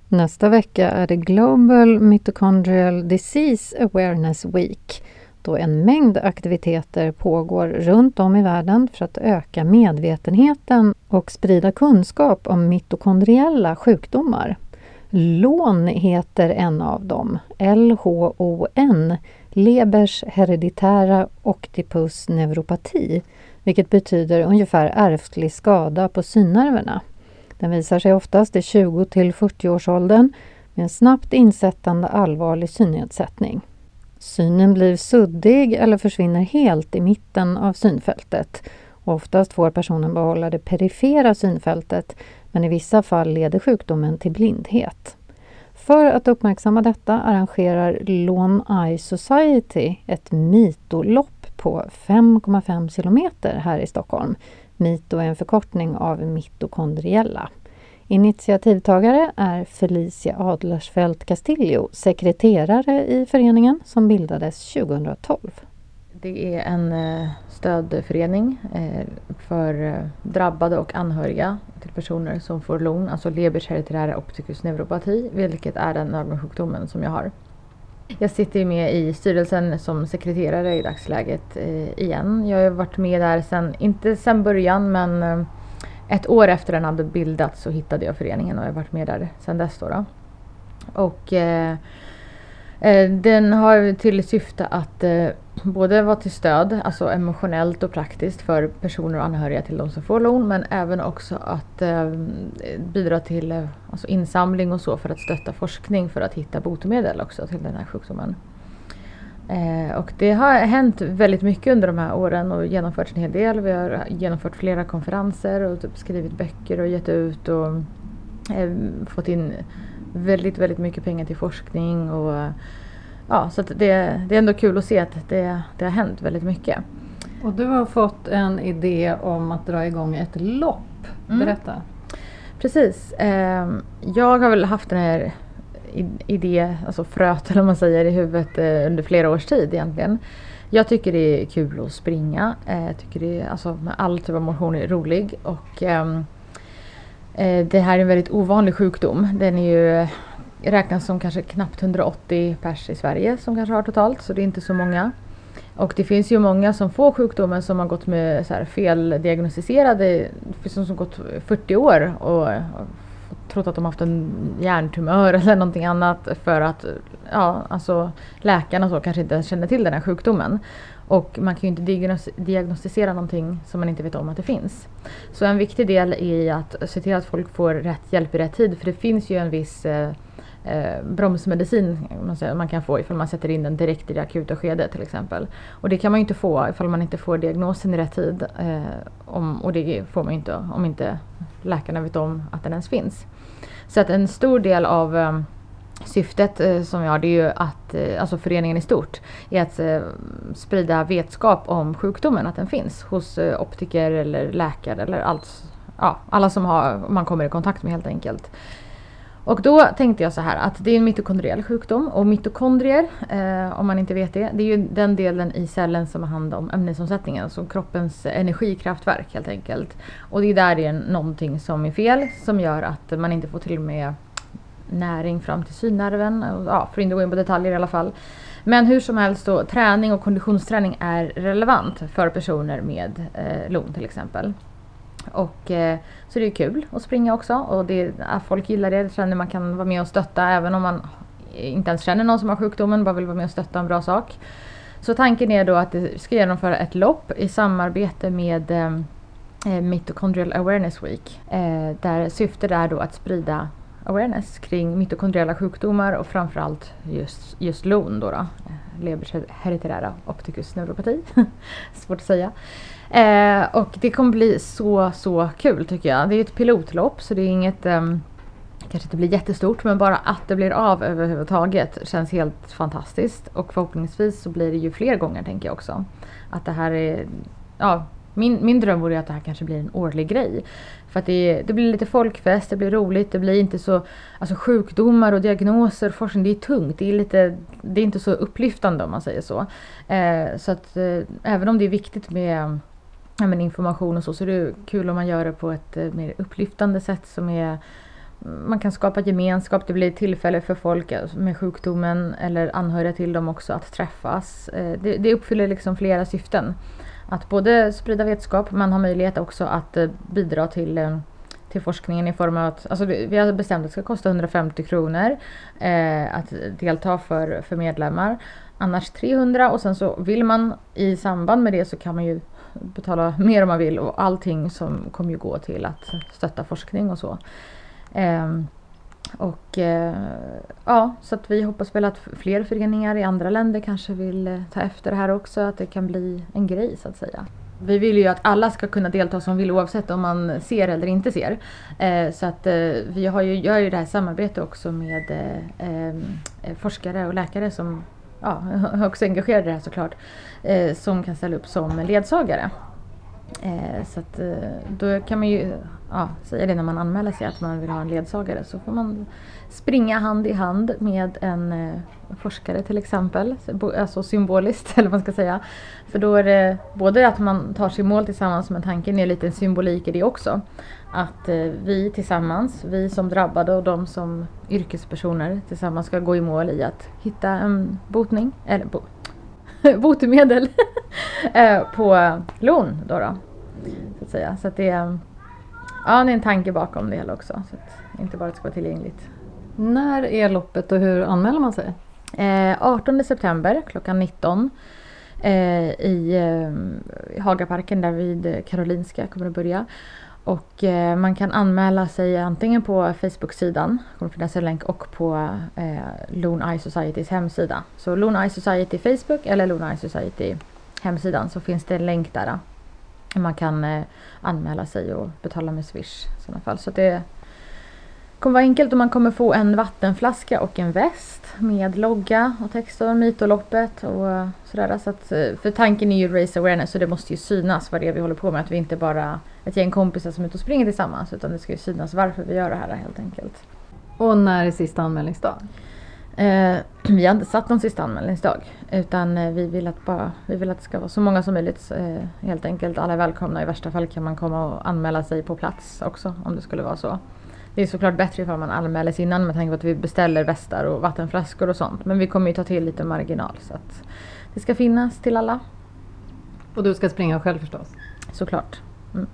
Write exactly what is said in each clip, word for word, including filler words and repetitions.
Nästa vecka är det Global Mitochondrial Disease Awareness Week, då en mängd aktiviteter pågår runt om i världen för att öka medvetenheten och sprida kunskap om mitokondriella sjukdomar. L O N heter en av dem, L H O N, Lebers hereditära octopus neuropati, vilket betyder ungefär ärftlig skada på synnerverna. Den visar sig oftast i tjugo till fyrtio-årsåldern med en snabbt insättande allvarlig synnedsättning. Synen blir suddig eller försvinner helt i mitten av synfältet. Oftast får personen behålla det perifera synfältet, men i vissa fall leder sjukdomen till blindhet. För att uppmärksamma detta arrangerar L O N Eye Society ett mitolopp på fem komma fem kilometer här i Stockholm. Mito är en förkortning av mitokondriella. Initiativtagare är Felicia Adlersfelt Castillo, sekreterare i föreningen som bildades tjugohundratolv. Det är en stödförening för drabbade och anhöriga till personer som får L O N, alltså Lebers hereditära octopus neuropati, vilket är den nervsjukdomen som jag har. Jag sitter med i styrelsen som sekreterare i dagsläget igen. Jag har varit med där sen, inte sen början, men ett år efter den hade bildats så hittade jag föreningen och jag har varit med där sen dess då. då. Och eh, den har till syfte att eh, både vara till stöd, alltså emotionellt och praktiskt för personer och anhöriga till de som får L O N, men även också att eh, bidra till eh, alltså insamling och så för att stötta forskning för att hitta botemedel också till den här sjukdomen. Eh, och det har hänt väldigt mycket under de här åren och genomförts en hel del. Vi har genomfört flera konferenser och typ skrivit böcker och gett ut och eh, fått in väldigt, väldigt mycket pengar till forskning och ja, så att det, det är ändå kul att se att det, det har hänt väldigt mycket. Och du har fått en idé om att dra igång ett lopp. Berätta. Mm. Precis. Eh, jag har väl haft den här idé, alltså fröt eller man säger, i huvudet eh, under flera års tid egentligen. Jag tycker det är kul att springa. Eh, jag tycker det är, alltså med all typ av motion är rolig och eh, det här är en väldigt ovanlig sjukdom. Den är ju räknas som kanske knappt hundraåttio pers i Sverige som kanske har totalt, så det är inte så många. Och det finns ju många som får sjukdomen som har gått med så här feldiagnostiserade, det finns som har gått fyrtio år och, och trott att de har haft en hjärntumör eller någonting annat för att ja, alltså läkarna så kanske inte känner till den här sjukdomen. Och man kan ju inte diagnos- diagnostisera någonting som man inte vet om att det finns. Så en viktig del är att se till att folk får rätt hjälp i rätt tid, för det finns ju en viss eh, eh, bromsmedicin man, säger, man kan få ifall man sätter in den direkt i det akuta skedet till exempel. Och det kan man ju inte få ifall man inte får diagnosen i rätt tid. Eh, om, och det får man ju inte om inte läkarna vet om att den ens finns. Så att en stor del av eh, syftet eh, som vi har, det är ju att, eh, alltså föreningen i stort, är att eh, sprida vetskap om sjukdomen, att den finns hos eh, optiker eller läkare eller allt, ja, alla som har, man kommer i kontakt med helt enkelt. Och då tänkte jag så här att det är en mitokondriell sjukdom, och mitokondrier, eh, om man inte vet det, det är ju den delen i cellen som har hand om ämnesomsättningen, alltså kroppens energikraftverk helt enkelt. Och det är där det är någonting som är fel, som gör att man inte får till med näring fram till synnerven, ja, för att inte gå in på detaljer i alla fall. Men hur som helst då, träning och konditionsträning är relevant för personer med eh, L O N till exempel. Och eh, så det är kul att springa också, och det, folk gillar det, känner man kan vara med och stötta även om man inte ens känner någon som har sjukdomen, bara vill vara med och stötta en bra sak. Så tanken är då att det ska genomföra ett lopp i samarbete med eh, Mitochondrial Awareness Week, eh, där syftet är då att sprida awareness kring mitokondriella sjukdomar och framförallt just, just L O N då, då. Lebers hereditära octopus neuropati. Svårt att säga. Eh, och det kommer bli så, så kul tycker jag. Det är ett pilotlopp, så det är inget, eh, kanske inte blir jättestort, men bara att det blir av överhuvudtaget känns helt fantastiskt. Och förhoppningsvis så blir det ju fler gånger, tänker jag också. Att det här är, ja, min, min dröm vore att det här kanske blir en årlig grej. För att det, det blir lite folkfest, det blir roligt, det blir inte så, alltså sjukdomar och diagnoser, forskning, det är tungt, det är lite, det är inte så upplyftande om man säger så. Eh, så att eh, även om det är viktigt med, ja, med information och så, så är det kul om man gör det på ett eh, mer upplyftande sätt som är man kan skapa gemenskap. Det blir tillfälle för folk med sjukdomen eller anhöriga till dem också att träffas. Det, det uppfyller liksom flera syften. Att både sprida vetskap, man har möjlighet också att bidra till, till forskningen i form av att, alltså vi har bestämt att det ska kosta hundrafemtio kronor eh, att delta för, för medlemmar. Annars trehundra, och sen så vill man i samband med det så kan man ju betala mer om man vill, och allting som kommer ju gå till att stötta forskning och så. Eh, och eh, ja, så att vi hoppas väl att fler föreningar i andra länder kanske vill eh, ta efter det här också, att det kan bli en grej så att säga. Vi vill ju att alla ska kunna delta som vill, oavsett om man ser eller inte ser. Eh, så att eh, vi har ju, gör ju det här samarbete också med eh, eh, forskare och läkare som ja, också engagerade i det här såklart, eh, som kan ställa upp som ledsagare. Eh, så att eh, då kan man ju ja, säga det när man anmäler sig att man vill ha en ledsagare, så får man springa hand i hand med en eh, forskare till exempel, alltså symboliskt eller vad man ska säga, för då är det både att man tar sig mål tillsammans, men tanken är lite en symbolik i det också, att eh, vi tillsammans, vi som drabbade och de som yrkespersoner tillsammans ska gå i mål i att hitta en botning eller bo botemedel på lån då, då så att säga. Så att det är, ja, det är en tanke bakom det hela också, så att inte bara att det ska vara tillgängligt. När är loppet och hur anmäler man sig? Eh, artonde september klockan nitton eh, i eh, Hagaparken där vid Karolinska kommer det börja. Och eh, man kan anmäla sig antingen på Facebook-sidan, kommer finnas en länk, och på eh, Lone Eye Societys hemsida. Så Lone Eye Society Facebook eller Lone Eye Society hemsidan, så finns det en länk där. Man kan eh, anmäla sig och betala med Swish i sådana fall. Så det kommer vara enkelt, och man kommer få en vattenflaska och en väst med logga och text om Mytoloppet och sådär. Så att, för tanken är ju raise awareness, så det måste ju synas vad det är vi håller på med. Att vi inte bara ett gäng kompisar som är ute och springer tillsammans, utan det ska ju synas varför vi gör det här helt enkelt. Och när är sista anmälningsdag? Eh, vi har inte satt någon sista anmälningsdag, utan eh, vi vill att bara, vi vill att det ska vara så många som möjligt, eh, helt enkelt. Alla är välkomna. I värsta fall kan man komma och anmäla sig på plats också, om det skulle vara så. Det är såklart bättre ifall man anmäler sig innan, med tanke på att vi beställer västar och vattenflaskor och sånt. Men vi kommer ju ta till lite marginal, så att det ska finnas till alla. Och du ska springa själv förstås? Såklart. Mm.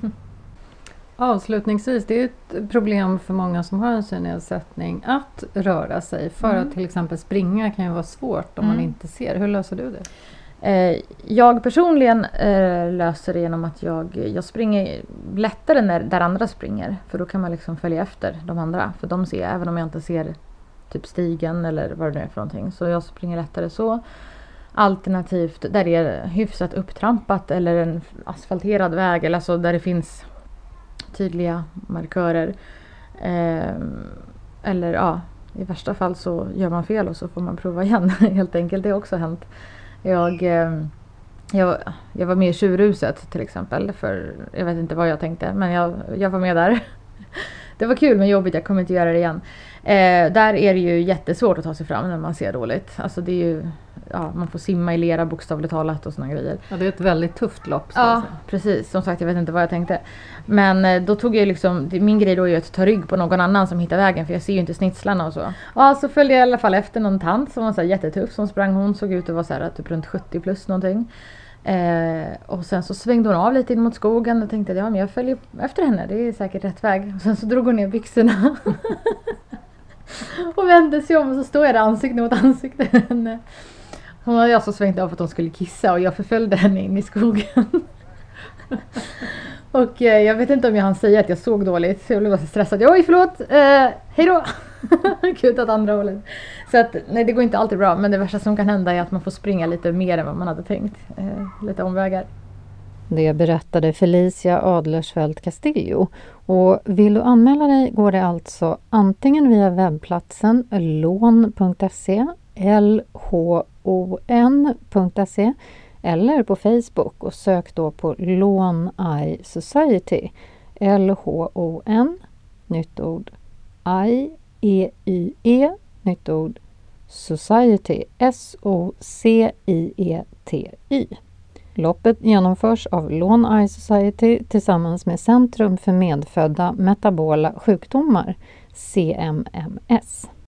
Avslutningsvis, det är ett problem för många som har en synnedsättning att röra sig. För mm. att till exempel springa kan ju vara svårt om mm. man inte ser. Hur löser du det? Eh, jag personligen eh, löser det genom att jag, jag springer lättare när där andra springer. För då kan man liksom följa efter de andra. För de ser, även om jag inte ser typ stigen eller vad det nu är för någonting. Så jag springer lättare så. Alternativt där det är hyfsat upptrampat eller en asfalterad väg. Eller alltså där det finns tydliga markörer. Eh, eller ja, i värsta fall så gör man fel och så får man prova igen. Helt enkelt, det har också hänt. Jag, jag, jag var med i Tjurhuset till exempel, för jag vet inte vad jag tänkte, men jag, jag var med där. Det var kul men jobbigt, jag kommer inte göra det igen. Eh, där är det ju jättesvårt att ta sig fram när man ser dåligt. Alltså det är ju, ja, man får simma i lera bokstavligt talat och såna grejer. Ja, det är ett väldigt tufft lopp. Så ja, precis. Som sagt, jag vet inte vad jag tänkte. Men eh, då tog jag liksom, min grej då är att ta rygg på någon annan som hittar vägen, för jag ser ju inte snitslarna och så. Ja, så följde jag i alla fall efter någon tant som var så här jättetuff som sprang. Hon såg ut att vara så här, typ runt sjuttio plus någonting. Eh, och sen så svängde hon av lite in mot skogen och tänkte, ja men jag följer efter henne, det är säkert rätt väg. Och sen så drog hon ner byxorna och vände sig om, och så stod jag där ansikte mot ansikte henne. Hon hade alltså svängt av för att hon skulle kissa, och jag förföljde henne in i skogen. Och eh, jag vet inte om jag hann säga att jag såg dåligt, så jag blev så stressad. Oj, förlåt, eh, hej då. Gud, åt andra hållet. Så att, nej, det går inte alltid bra, men det värsta som kan hända är att man får springa lite mer än vad man hade tänkt. Eh, lite omvägar. Det berättade Felicia Adlersfelt Castillo. Och vill du anmäla dig går det alltså antingen via webbplatsen lån punkt se, l h o n punkt se, eller på Facebook, och sök då på Lone Eye Society, L H O N, nytt ord, I, E Y E, nytt ord, Society, S O C I E T Y. Loppet genomförs av Lone Eye Society tillsammans med Centrum för medfödda metabola sjukdomar C M M S.